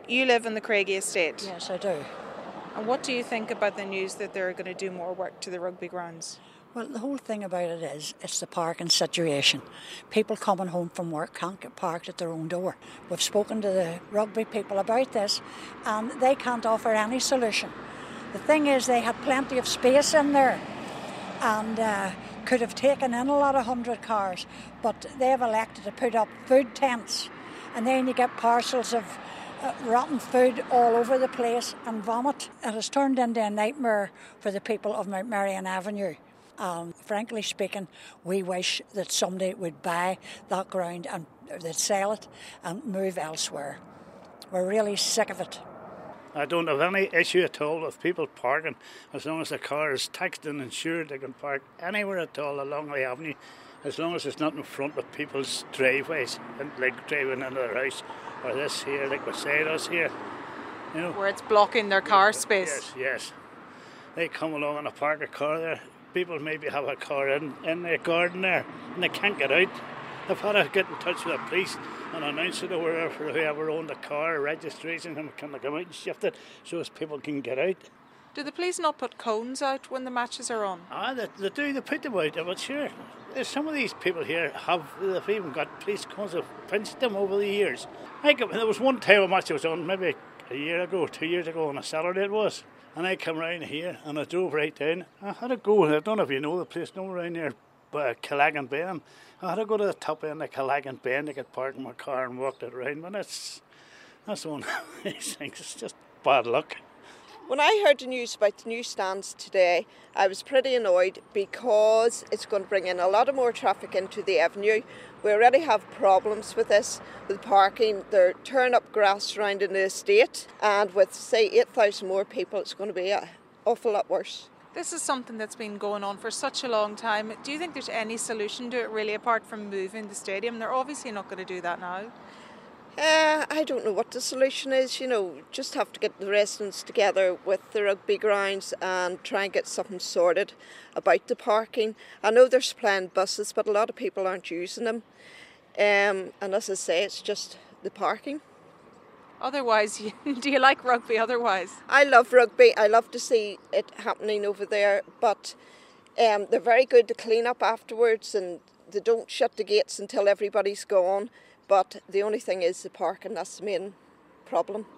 You live in the Craigie estate. Yes, I do. And what do you think about the news that they're going to do more work to the rugby grounds? Well, the whole thing about it is it's the parking situation. People coming home from work can't get parked at their own door. We've spoken to the rugby people about this and they can't offer any solution. The thing is they had plenty of space in there and could have taken in a lot of 100 cars, but they've elected to put up food tents and then you get parcels of rotten food all over the place and vomit. It has turned into a nightmare for the people of Mount Marion Avenue. Frankly speaking, we wish that somebody would buy that ground and they'd sell it and move elsewhere. We're really sick of it. I don't have any issue at all with people parking as long as the car is taxed and insured. They can park anywhere at all along the avenue as long as it's not in front of people's driveways and like driving into their house or this here, like beside us here. You know, where it's blocking their car space. Yes. They come along and park a car there. People maybe have a car in their garden there and they can't get out. They've had to get in touch with the police and announce it or whoever owned the car, registration, and can they come out and shift it so as people can get out. Do the police not put cones out when the matches are on? They do, they put them out, but sure. There's some of these people here they've even got police cones that have pinched them over the years. There was one time a match that was on maybe a year ago, 2 years ago on a Saturday it was. And I come round here and I drove right down. I had to go, I don't know if you know the place, no, around there, Callagan Bend. I had to go to the top end of Callagan Bend to get parked in my car and walked it around. But that's one of these things, it's just bad luck. When I heard the news about the newsstands today, I was pretty annoyed because it's going to bring in a lot of more traffic into the avenue. We already have problems with this, with parking. They're tearing up grass around in the estate, and with, say, 8,000 more people, it's going to be an awful lot worse. This is something that's been going on for such a long time. Do you think there's any solution to it, really, apart from moving the stadium? They're obviously not going to do that now. I don't know what the solution is, just have to get the residents together with the rugby grounds and try and get something sorted about the parking. I know they're supplying buses, but a lot of people aren't using them. And as I say, it's just the parking. Otherwise, do you like rugby otherwise? I love rugby. I love to see it happening over there, but they're very good to clean up afterwards and they don't shut the gates until everybody's gone. But the only thing is the parking, that's the main problem.